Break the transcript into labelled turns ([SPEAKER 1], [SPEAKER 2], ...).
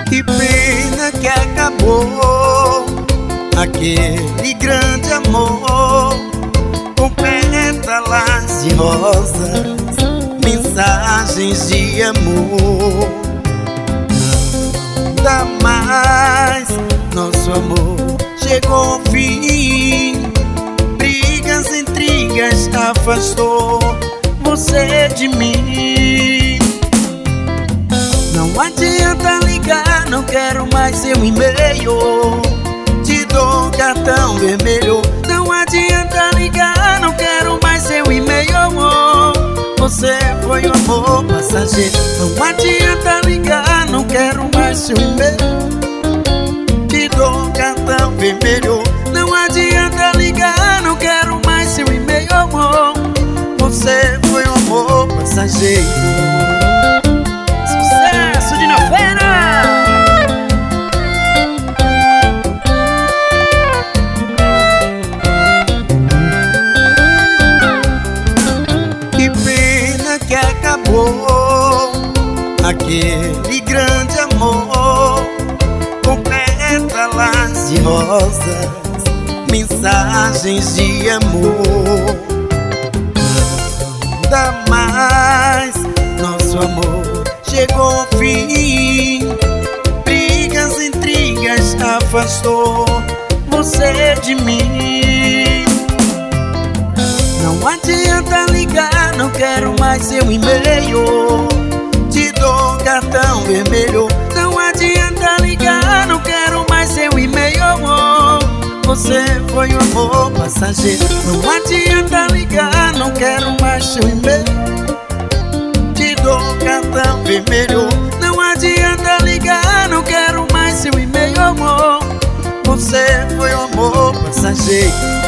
[SPEAKER 1] Que pena que acabou aquele grande amor, com pétalas de rosas, mensagens de amor. Não dá mais, nosso amor chegou ao fim. Brigas, intrigas, afastou você de mim. Não adianta ligar, não quero mais seu e-mail. Te dou cartão vermelho. Não adianta ligar, não quero mais seu e-mail, amor. Você foi um amor passageiro. Não adianta ligar, não quero mais seu e-mail. Te dou cartão vermelho. Não adianta ligar, não quero mais seu e-mail, amor. Você foi um amor passageiro.
[SPEAKER 2] Sucesso de novena!
[SPEAKER 1] Que pena que acabou aquele grande amor, com pétalas de rosas, mensagens de amor. Não dá mais, nosso amor chegou ao fim. Brigas, intrigas, afastou você de mim. Não adianta ligar, não quero mais seu e-mail. Te dou cartão vermelho. Não adianta ligar, não quero mais seu e-mail, amor. Você foi um amor passageiro. Não adianta ligar, não quero mais seu e-mail. Te dou cartão vermelho. Não adianta ligar, não quero mais seu e-mail, amor. Você foi um amor passageiro.